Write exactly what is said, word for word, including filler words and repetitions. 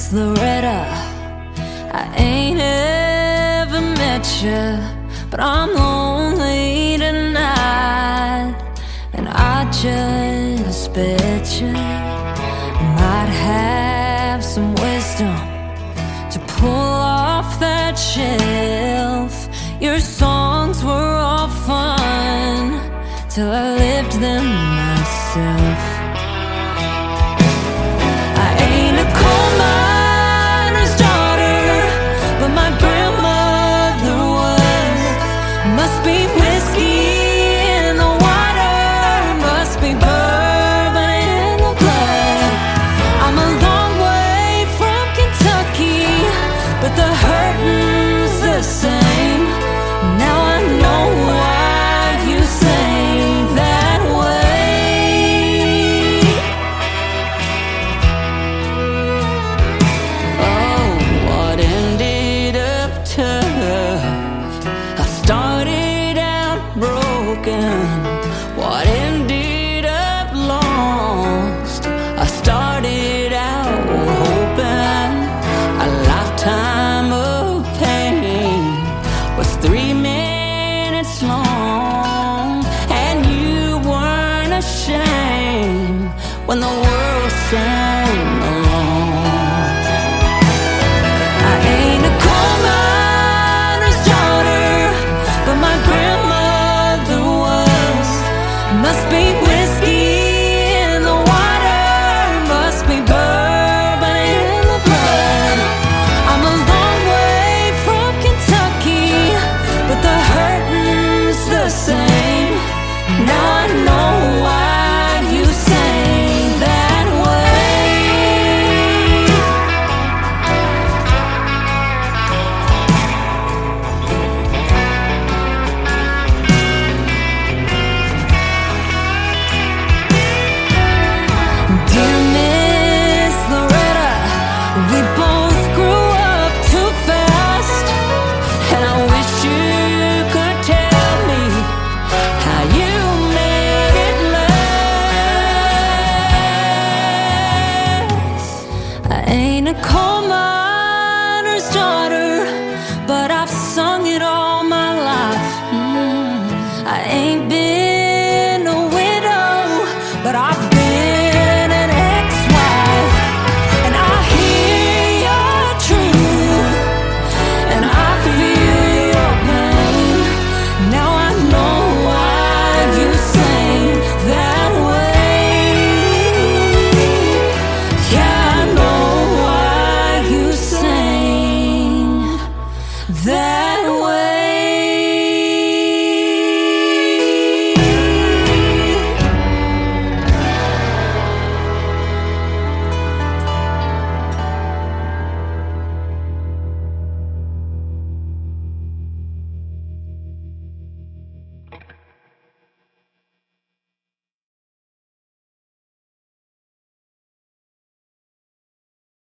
Loretta. I ain't ever met you, but I'm lonely tonight, and I just bet you might have some wisdom to pull off that shelf. Your songs were all fun till I lived them myself. I ain't a coal miner's daughter, but my grandmother was. Must be whiskey in the water, must be bourbon in the blood. I'm a long way from Kentucky, but the hurting's the same. Now I know why you sang that way. Oh, what ended up tough, I started out broken. What ended up lost, I started out hoping. A lifetime of pain was three minutes long, and you weren't ashamed when the world sang along. I ain't a coal miner's daughter, but my grandmother was. Must be whiskey in the water, must be bourbon in the blood. I'm a long way from Kentucky, but the hurting's the same. Now I know why you sang that way. Dear Miss Loretta, we both grew up too fast, and I wish you could tell me how you made it last. I ain't a coal miner's daughter, but I've sung it all my life. Mm. I ain't been